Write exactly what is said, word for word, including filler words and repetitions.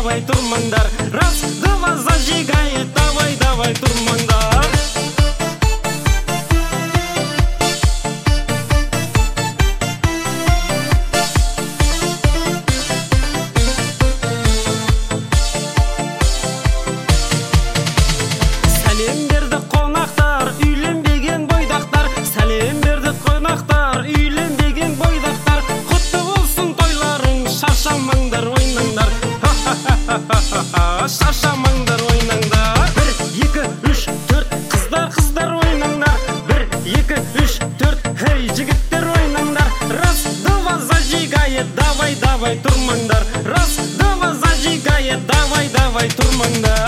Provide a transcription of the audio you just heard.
давай тұрмаңдар. Раз, два, зажигает, давай, давай тұрмаңдар. Сәлем берді қонақтар, үйленбеген бойдақтар. Сәлем берді қонақтар, үйленбеген бойдақтар. Құтты болсын тойларың, шаршамаңдар, ойнаңдар. Шаршамаңдар, ойнаңдар. Бір, екі, үш, төрт, қыздар, қыздар ойнаңдар. Бір, екі, үш, төрт, хей, жігіттер ойнаңдар. Раз, два, зажигает, давай, давай тұрмаңдар. Раз, два, зажигает, давай, давай тұрмаңдар.